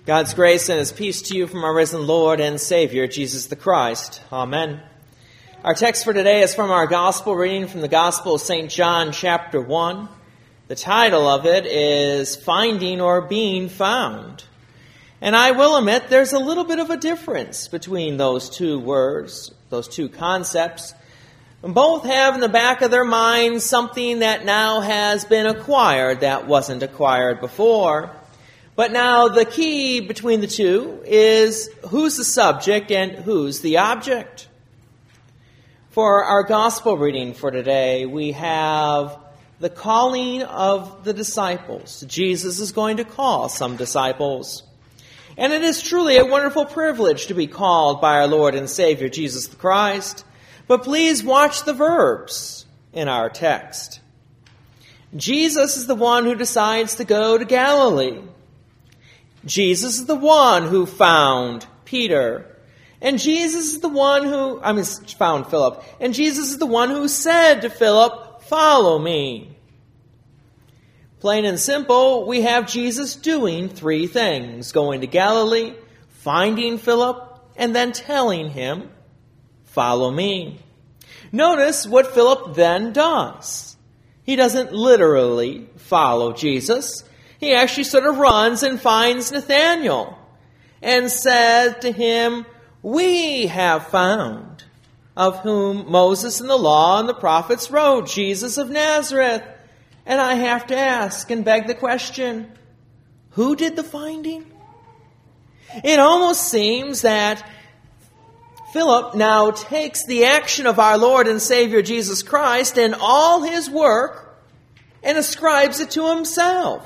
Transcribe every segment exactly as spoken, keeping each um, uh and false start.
God's grace and his peace to you from our risen Lord and Savior, Jesus the Christ. Amen. Our text for today is from our gospel reading from the Gospel of Saint John, chapter one. The title of it is Finding or Being Found. And I will admit there's a little bit of a difference between those two words, those two concepts. Both have in the back of their minds something that now has been acquired that wasn't acquired before. But now the key between the two is who's the subject and who's the object. For our gospel reading for today, we have the calling of the disciples. Jesus is going to call some disciples. And it is truly a wonderful privilege to be called by our Lord and Savior, Jesus the Christ. But please watch the verbs in our text. Jesus is the one who decides to go to Galilee. Jesus is the one who found Peter. And Jesus is the one who, I mean, found Philip. And Jesus is the one who said to Philip, "Follow me." Plain and simple, we have Jesus doing three things: going to Galilee, finding Philip, and then telling him, "Follow me." Notice what Philip then does. He doesn't literally follow Jesus. He actually sort of runs and finds Nathanael and said to him, "We have found, of whom Moses and the law and the prophets wrote, Jesus of Nazareth." And I have to ask and beg the question, who did the finding? It almost seems that Philip now takes the action of our Lord and Savior Jesus Christ and all his work and ascribes it to himself.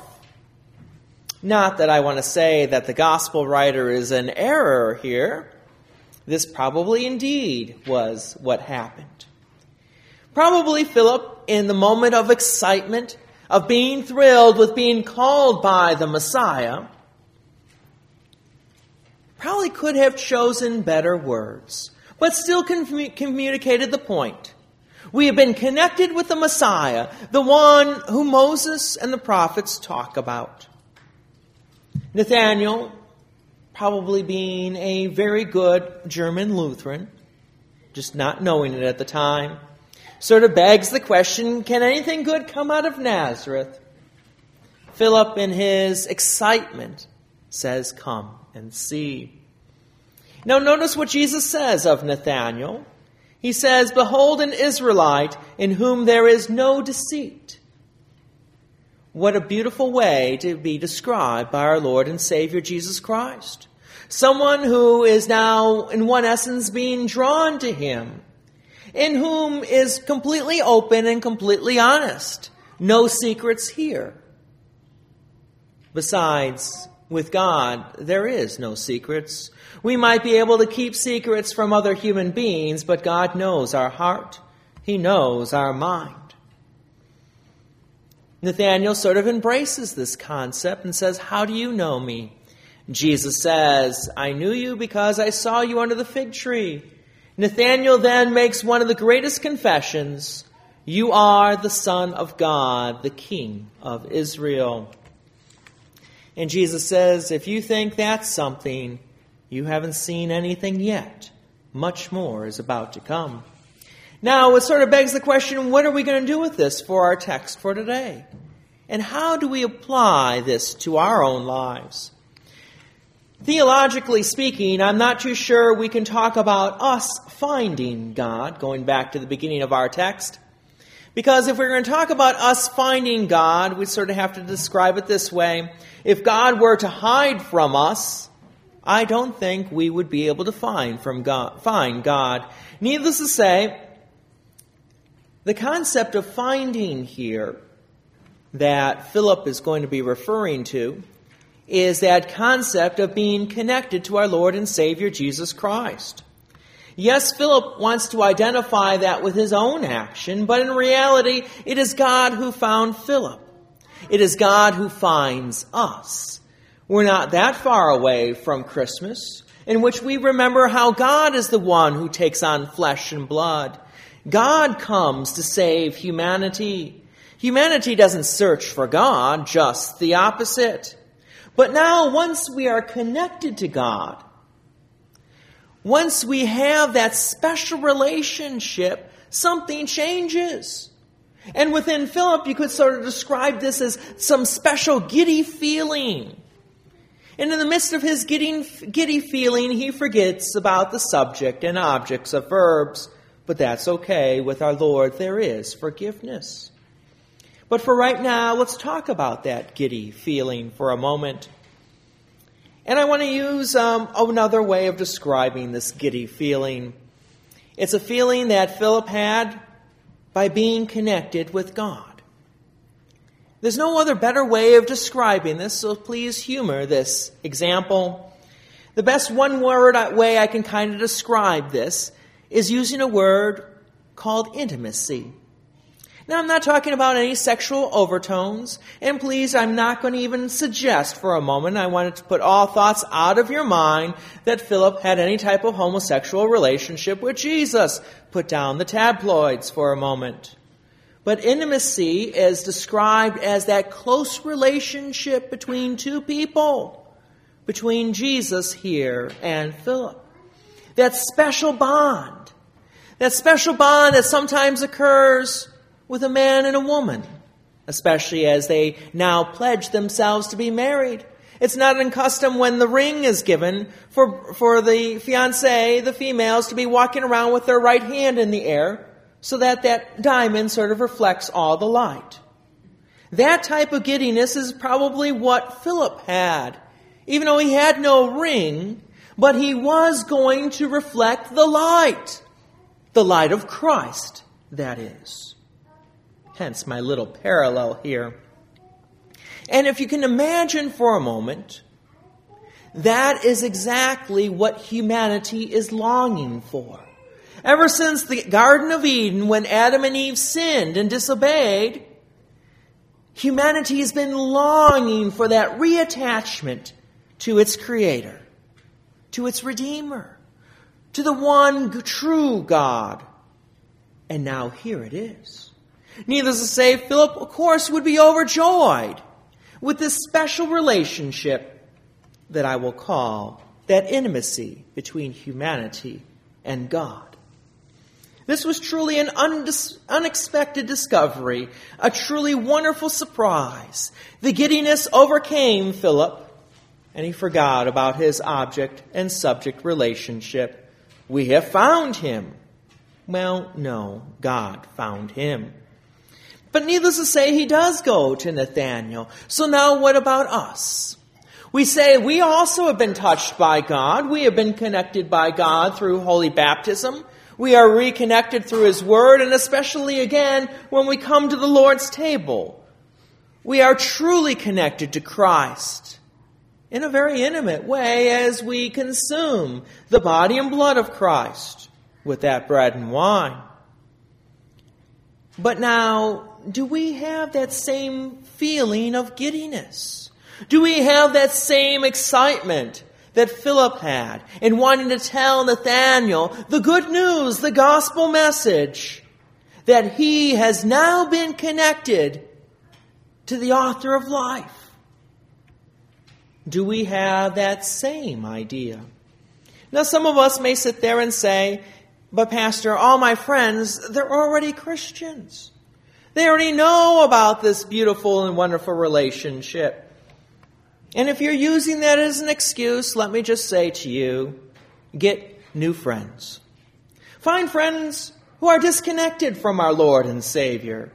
Not that I want to say that the gospel writer is in error here. This probably indeed was what happened. Probably Philip, in the moment of excitement, of being thrilled with being called by the Messiah, probably could have chosen better words, but still commu- communicated the point. We have been connected with the Messiah, the one who Moses and the prophets talk about. Nathanael, probably being a very good German Lutheran, just not knowing it at the time, sort of begs the question, can anything good come out of Nazareth? Philip, in his excitement, says, "Come and see." Now notice what Jesus says of Nathanael. He says, "Behold an Israelite in whom there is no deceit." What a beautiful way to be described by our Lord and Savior Jesus Christ. Someone who is now, in one essence, being drawn to him, in whom is completely open and completely honest. No secrets here. Besides, with God, there is no secrets. We might be able to keep secrets from other human beings, but God knows our heart. He knows our mind. Nathanael sort of embraces this concept and says, "How do you know me?" Jesus says, "I knew you because I saw you under the fig tree." Nathanael then makes one of the greatest confessions. "You are the Son of God, the King of Israel." And Jesus says, if you think that's something, you haven't seen anything yet. Much more is about to come. Now, it sort of begs the question, what are we going to do with this for our text for today? And how do we apply this to our own lives? Theologically speaking, I'm not too sure we can talk about us finding God, going back to the beginning of our text. Because if we're going to talk about us finding God, we sort of have to describe it this way. If God were to hide from us, I don't think we would be able to find from God, find God. Needless to say, the concept of finding here that Philip is going to be referring to is that concept of being connected to our Lord and Savior Jesus Christ. Yes, Philip wants to identify that with his own action, but in reality, it is God who found Philip. It is God who finds us. We're not that far away from Christmas, in which we remember how God is the one who takes on flesh and blood. God comes to save humanity. Humanity doesn't search for God, just the opposite. But now, once we are connected to God, once we have that special relationship, something changes. And within Philip, you could sort of describe this as some special giddy feeling. And in the midst of his giddy, giddy feeling, he forgets about the subject and objects of verbs. But that's okay. With our Lord, there is forgiveness. But for right now, let's talk about that giddy feeling for a moment. And I want to use um, another way of describing this giddy feeling. It's a feeling that Philip had by being connected with God. There's no other better way of describing this, so please humor this example. The best one-word way I can kind of describe this is using a word called intimacy. Now, I'm not talking about any sexual overtones, and please, I'm not going to even suggest for a moment, I wanted to put all thoughts out of your mind that Philip had any type of homosexual relationship with Jesus. Put down the tabloids for a moment. But intimacy is described as that close relationship between two people, between Jesus here and Philip. That special bond, that special bond that sometimes occurs with a man and a woman, especially as they now pledge themselves to be married. It's not in custom when the ring is given for, for the fiancé, the females, to be walking around with their right hand in the air so that that diamond sort of reflects all the light. That type of giddiness is probably what Philip had. Even though he had no ring, but he was going to reflect the light. The light of Christ, that is. Hence my little parallel here. And if you can imagine for a moment, that is exactly what humanity is longing for. Ever since the Garden of Eden, when Adam and Eve sinned and disobeyed, humanity has been longing for that reattachment to its Creator, to its Redeemer, to the one true God. And now here it is. Needless to say, Philip, of course, would be overjoyed with this special relationship that I will call that intimacy between humanity and God. This was truly an undis- unexpected discovery, a truly wonderful surprise. The giddiness overcame Philip, and he forgot about his object and subject relationship. We have found him. Well, no, God found him. But needless to say, he does go to Nathanael. So now what about us? We say we also have been touched by God. We have been connected by God through holy baptism. We are reconnected through His Word, and especially again when we come to the Lord's table. We are truly connected to Christ in a very intimate way as we consume the body and blood of Christ with that bread and wine. But now, do we have that same feeling of giddiness? Do we have that same excitement that Philip had in wanting to tell Nathanael the good news, the gospel message, that he has now been connected to the author of life? Do we have that same idea? Now, some of us may sit there and say, but Pastor, all my friends, they're already Christians. They already know about this beautiful and wonderful relationship. And if you're using that as an excuse, let me just say to you, get new friends. Find friends who are disconnected from our Lord and Savior.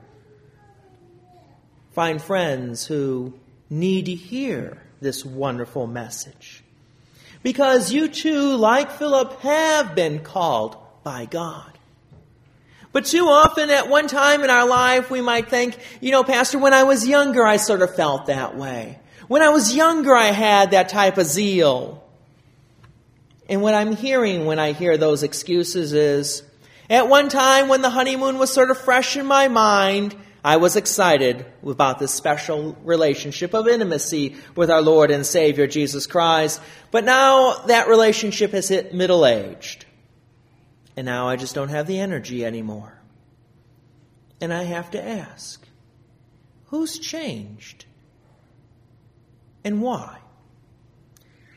Find friends who need to hear this wonderful message. Because you too, like Philip, have been called by God. But too often at one time in our life we might think, you know, Pastor, when I was younger I sort of felt that way. When I was younger I had that type of zeal. And what I'm hearing when I hear those excuses is, at one time when the honeymoon was sort of fresh in my mind, I was excited about this special relationship of intimacy with our Lord and Savior Jesus Christ. But now that relationship has hit middle-aged. And now I just don't have the energy anymore. And I have to ask, who's changed? And why?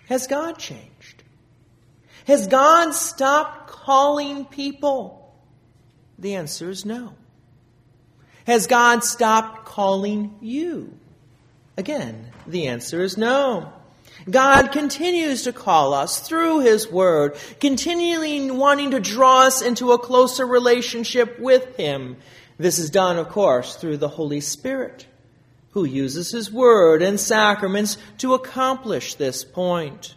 Has God changed? Has God stopped calling people? The answer is no. Has God stopped calling you? Again, the answer is no. God continues to call us through His Word, continually wanting to draw us into a closer relationship with Him. This is done, of course, through the Holy Spirit, who uses His Word and sacraments to accomplish this point.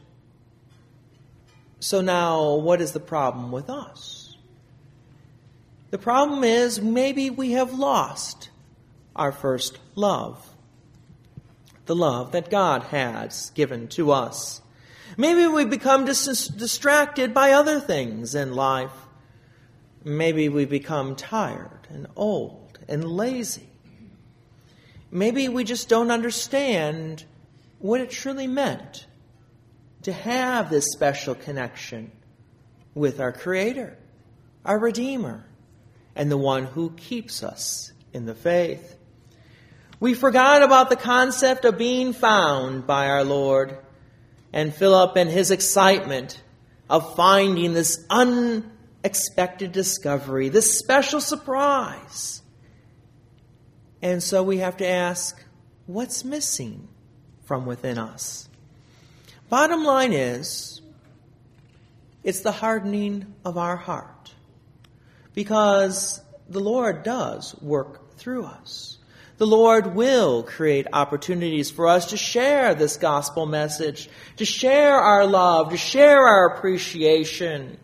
So now, what is the problem with us? The problem is maybe we have lost our first love. The love that God has given to us. Maybe we become dis- distracted by other things in life. Maybe we become tired and old and lazy. Maybe we just don't understand what it truly meant to have this special connection with our Creator, our Redeemer, and the one who keeps us in the faith. We forgot about the concept of being found by our Lord, and Philip and his excitement of finding this unexpected discovery, this special surprise. And so we have to ask, what's missing from within us? Bottom line is, it's the hardening of our heart. Because the Lord does work through us. The Lord will create opportunities for us to share this gospel message, to share our love, to share our appreciation.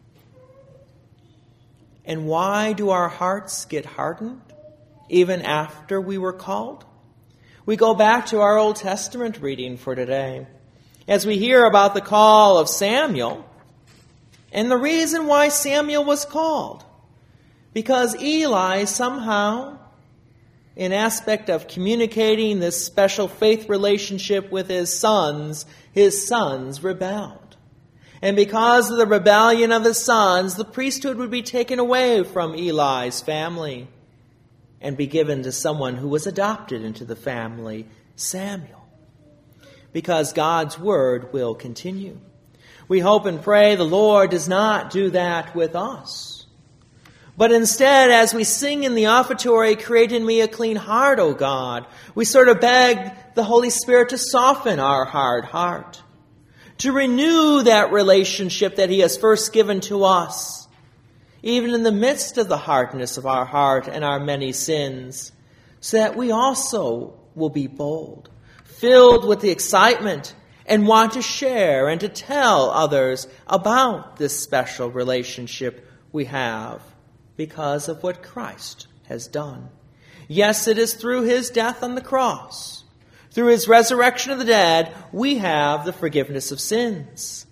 And why do our hearts get hardened even after we were called? We go back to our Old Testament reading for today, as we hear about the call of Samuel and the reason why Samuel was called. Because Eli somehow, in aspect of communicating this special faith relationship with his sons, his sons rebelled. And because of the rebellion of his sons, the priesthood would be taken away from Eli's family and be given to someone who was adopted into the family, Samuel. Because God's word will continue. We hope and pray the Lord does not do that with us. But instead, as we sing in the offertory, create in me a clean heart, O God, we sort of beg the Holy Spirit to soften our hard heart, to renew that relationship that He has first given to us, even in the midst of the hardness of our heart and our many sins, so that we also will be bold, filled with the excitement, and want to share and to tell others about this special relationship we have. Because of what Christ has done. Yes, it is through His death on the cross, through His resurrection of the dead, we have the forgiveness of sins.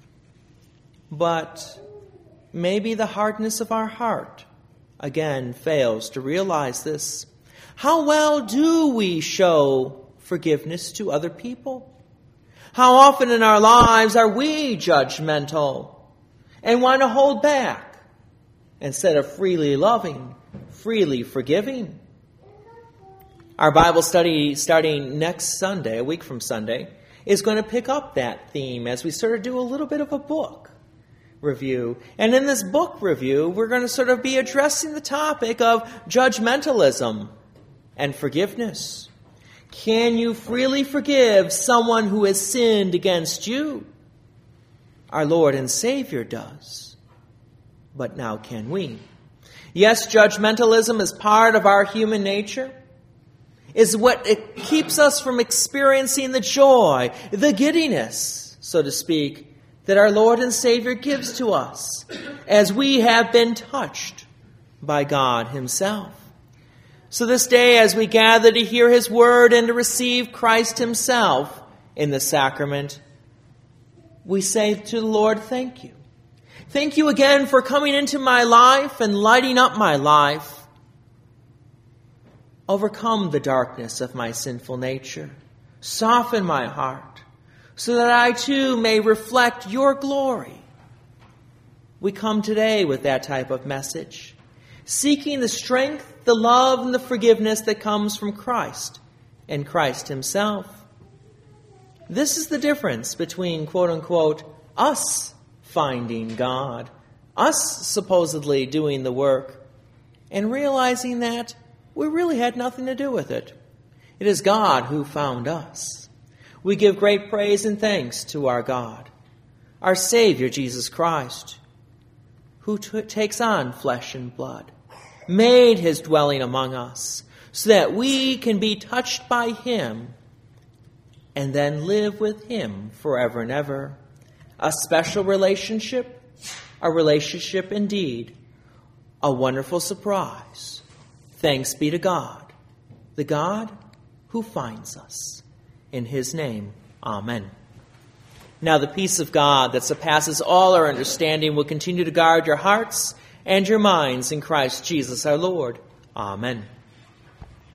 But maybe the hardness of our heart, again, fails to realize this. How well do we show forgiveness to other people? How often in our lives are we judgmental and want to hold back, instead of freely loving, freely forgiving? Our Bible study starting next Sunday, a week from Sunday, is going to pick up that theme as we sort of do a little bit of a book review. And in this book review, we're going to sort of be addressing the topic of judgmentalism and forgiveness. Can you freely forgive someone who has sinned against you? Our Lord and Savior does. But now can we? Yes, judgmentalism is part of our human nature. Is what it keeps us from experiencing the joy, the giddiness, so to speak, that our Lord and Savior gives to us as we have been touched by God Himself. So this day, as we gather to hear His word and to receive Christ Himself in the sacrament, we say to the Lord, thank you. Thank you again for coming into my life and lighting up my life. Overcome the darkness of my sinful nature. Soften my heart so that I too may reflect your glory. We come today with that type of message, seeking the strength, the love, and the forgiveness that comes from Christ and Christ Himself. this is the difference between, quote unquote, us finding God, us supposedly doing the work, and realizing that we really had nothing to do with it. It is God who found us. We give great praise and thanks to our God, our Savior Jesus Christ, who t- takes on flesh and blood, made his dwelling among us, so that we can be touched by him and then live with him forever and ever. A special relationship, a relationship indeed, a wonderful surprise. Thanks be to God, the God who finds us. In his name, amen. Now the peace of God that surpasses all our understanding will continue to guard your hearts and your minds in Christ Jesus our Lord. Amen.